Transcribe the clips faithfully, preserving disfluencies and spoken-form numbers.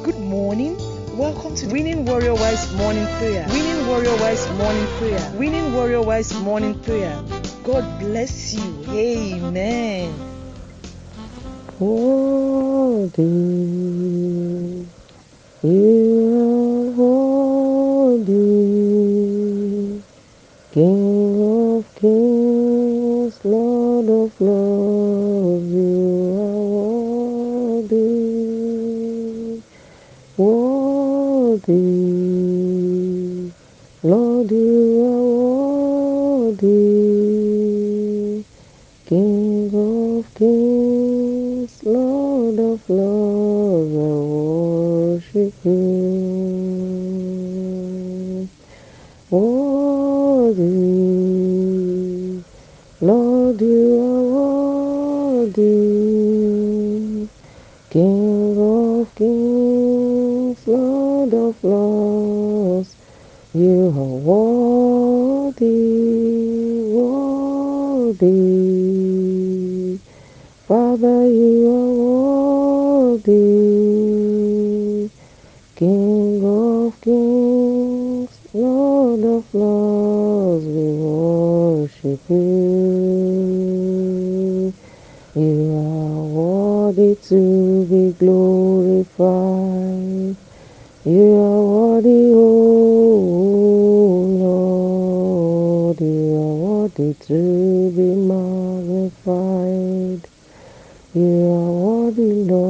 Good morning. Welcome to Winning Warrior Wise Morning Prayer. Winning Warrior Wise Morning Prayer. Winning Warrior Wise Morning Prayer. God bless you. Amen. Worthy, you are worthy, King of kings, Lord of lords, you are worthy, worthy, Lord, you are worthy, King of kings, Lord of lords, I worship you. Worthy, Lord, you are worthy, King of kings, Lord of lords, you are worthy, worthy. Father, you are worthy, King of kings, Lord of lords, we worship you. You are worthy to be glorified. You are worthy, oh Lord. You are worthy to be magnified. You are worthy,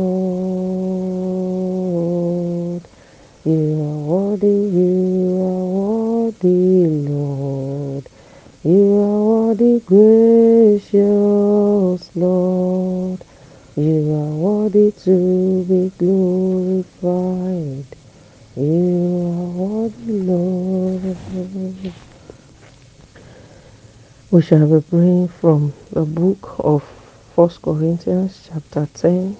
Lord. You are worthy, you are worthy, Lord. You are worthy, gracious Lord. You are worthy to be glorified. You are worthy, Lord. We shall be praying from the book of First Corinthians chapter ten,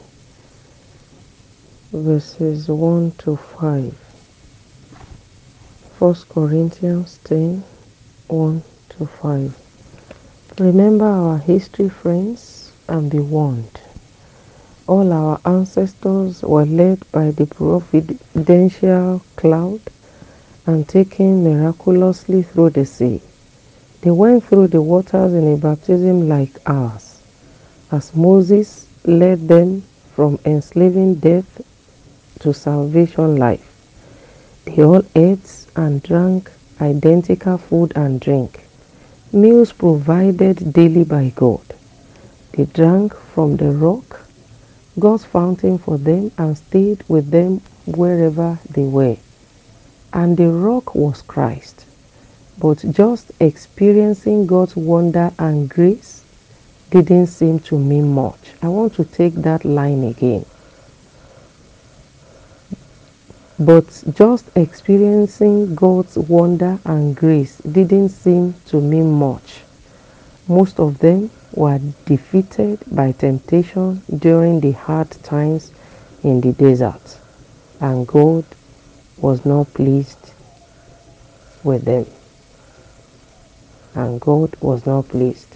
verses one to five. First Corinthians ten, one to five. Remember our history, friends, and be warned. All our ancestors were led by the providential cloud and taken miraculously through the sea. They went through the waters in a baptism like ours, as Moses led them from enslaving death to salvation life. They all ate and drank identical food and drink, meals provided daily by God. They drank from the rock, God's fountain for them, and stayed with them wherever they were. And the rock was Christ. But just experiencing God's wonder and grace didn't seem to mean much. I want to take that line again. But just experiencing God's wonder and grace didn't seem to mean much. Most of them were defeated by temptation during the hard times in the desert, and God was not pleased with them. And God was not pleased.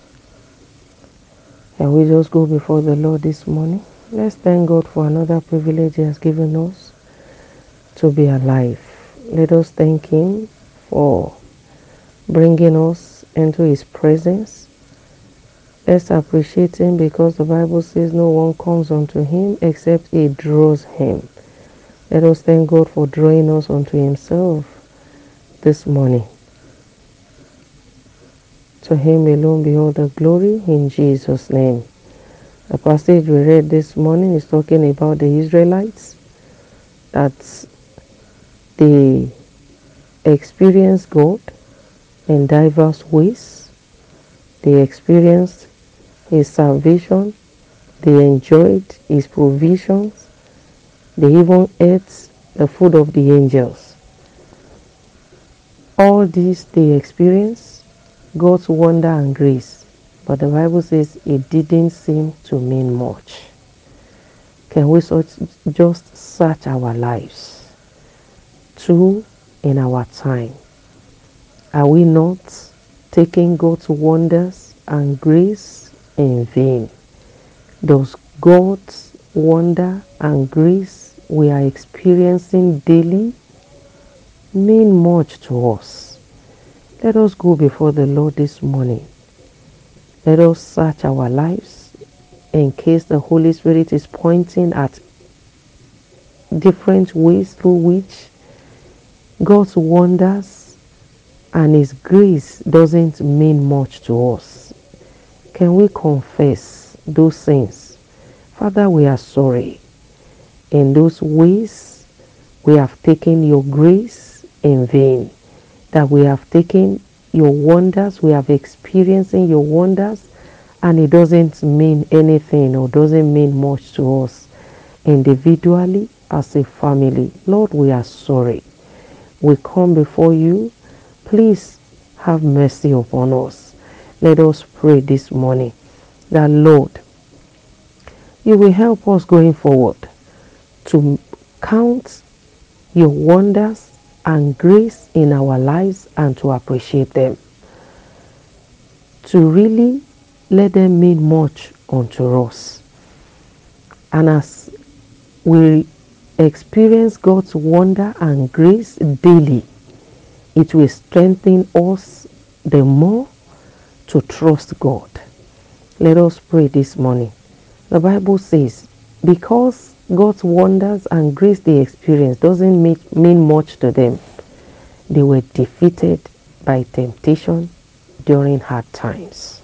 Can we just go before the Lord this morning? Let's thank God for another privilege He has given us to be alive. Let us thank Him for bringing us into His presence. Let's appreciate Him, because the Bible says no one comes unto Him except He draws him. Let us thank God for drawing us unto Himself this morning. To Him alone be all the glory, in Jesus' name. The passage we read this morning is talking about the Israelites, that they experienced God in diverse ways. They experienced His salvation. They enjoyed His provisions. They even ate the food of the angels. All these they experienced God's wonder and grace, but the Bible says it didn't seem to mean much. Can we just search our lives? Two, in our time, are we not taking God's wonders and grace in vain? Does God's wonder and grace we are experiencing daily mean much to us. Let us go before the Lord this morning. Let us search our lives in case the Holy Spirit is pointing at different ways through which God's wonders and His grace doesn't mean much to us. Can we confess those sins? Father, we are sorry. In those ways, we have taken your grace in vain. That we have taken your wonders, we have experienced your wonders, and it doesn't mean anything or doesn't mean much to us individually as a family. Lord, we are sorry. We come before you. Please have mercy upon us. Let us pray this morning that, Lord, you will help us going forward to count your wonders and grace in our lives and to appreciate them. To really let them mean much unto us. And as we experience God's wonder and grace daily, it will strengthen us the more to trust God. Let us pray this morning. The Bible says, because God's wonders and grace they experience doesn't make, mean much to them, they were defeated by temptation during hard times.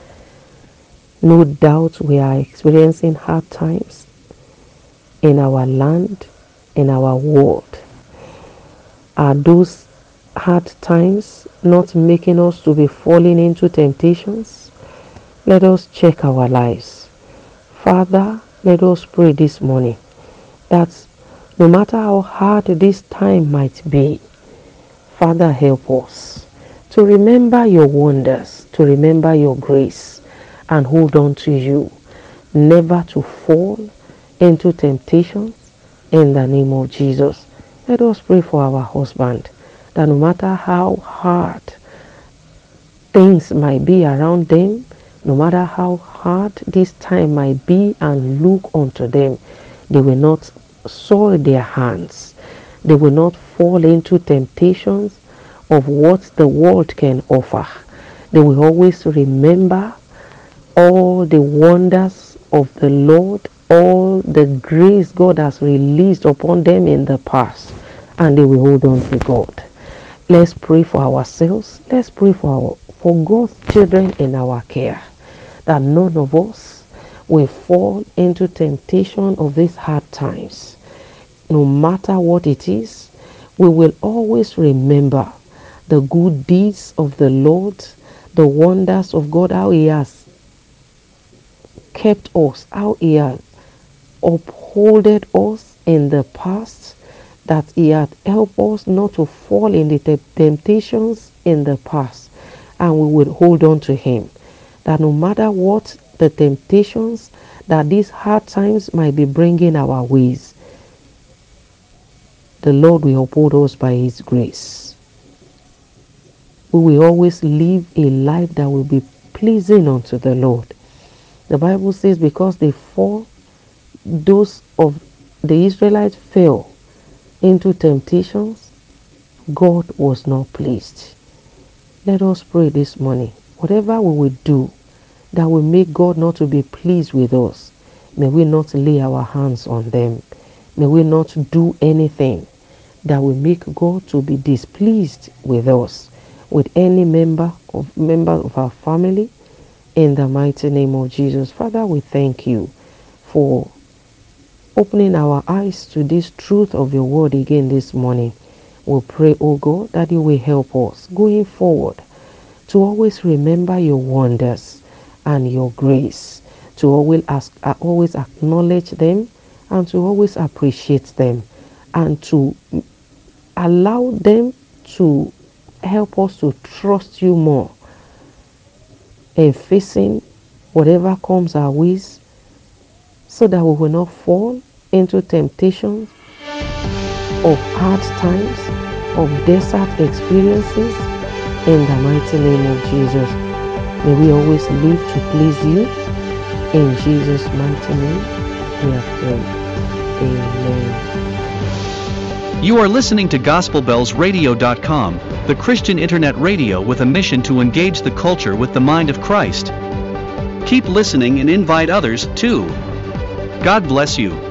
No doubt we are experiencing hard times in our land, in our world. Are those hard times not making us to be falling into temptations? Let us check our lives. Father, let us pray this morning that no matter how hard this time might be, Father, help us to remember your wonders, to remember your grace, and hold on to you, never to fall into temptations in the name of Jesus. Let us pray for our husband, that no matter how hard things might be around them, no matter how hard this time might be and look unto them, they will not soil their hands. They will not fall into temptations of what the world can offer. They will always remember all the wonders of the Lord, all the grace God has released upon them in the past, and they will hold on to God. Let's pray for ourselves. Let's pray for our, for God's children in our care, that none of us will fall into temptation of these hard times. No matter what it is, we will always remember the good deeds of the Lord, the wonders of God, how He has kept us, how He has upholded us in the past, that He had helped us not to fall in the temptations in the past, and we will hold on to Him. That no matter what the temptations that these hard times might be bringing our ways, the Lord will uphold us by His grace. We will always live a life that will be pleasing unto the Lord. The Bible says, because they fall, those of the Israelites fell into temptations, God was not pleased. Let us pray this morning. Whatever we will do that will make God not to be pleased with us, may we not lay our hands on them. May we not do anything that will make God to be displeased with us, with any member of member of our family, in the mighty name of Jesus. Father, we thank you for opening our eyes to this truth of your word again this morning. We pray, oh God, that you will help us going forward to always remember your wonders and your grace, to always ask, uh, always acknowledge them, and to always appreciate them, and to allow them to help us to trust you more in facing whatever comes our ways, so that we will not fall into temptations of hard times, of desert experiences, in the mighty name of Jesus. May we always live to please you. In Jesus' mighty name we have prayed. Amen. You are listening to Gospel Bells Radio dot com, the Christian internet radio with a mission to engage the culture with the mind of Christ. Keep listening and invite others, too. God bless you.